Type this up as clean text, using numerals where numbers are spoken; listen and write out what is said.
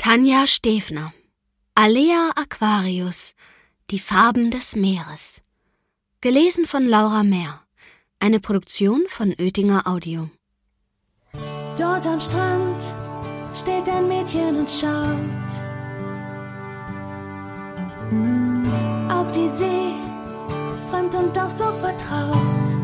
Tanja Stefner. Alea Aquarius. Die Farben des Meeres. Gelesen von Laura Mehr. Eine Produktion von Oetinger Audio. Dort am Strand steht ein Mädchen und schaut auf die See, fremd und doch so vertraut.